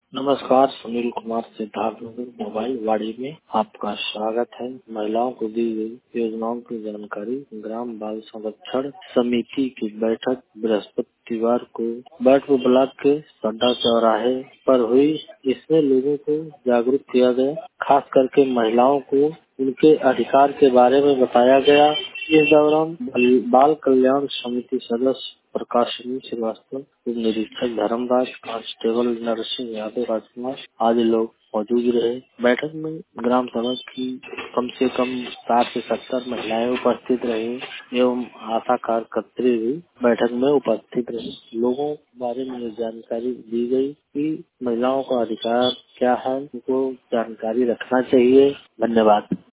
नमस्कार, सुनील कुमार सिद्धार्थनगर मोबाइल वाड़ी में आपका स्वागत है। महिलाओं को दी गई योजनाओं की जानकारी। ग्राम बाल संरक्षण समिति की बैठक बृहस्पतिवार को बैठपुर ब्लॉक के सड्डा चौराहे पर हुई। इसमें लोगों को जागरूक किया गया, खास करके महिलाओं को उनके अधिकार के बारे में बताया गया। इस दौरान बाल कल्याण समिति सदस्य प्रकाशिनी श्रीवास्तव, निरीक्षक धर्मराज, कांस्टेबल नरसिंह यादव, राजकुमार आदि लोग मौजूद रहे। बैठक में ग्राम सभा की कम से कम 60 से 70 महिलाएं उपस्थित रही एवं आशा कार्यकर्त्री भी बैठक में उपस्थित रही। लोगों के बारे में जानकारी दी गई कि महिलाओं का अधिकार क्या है, उनको जानकारी रखना चाहिए। धन्यवाद।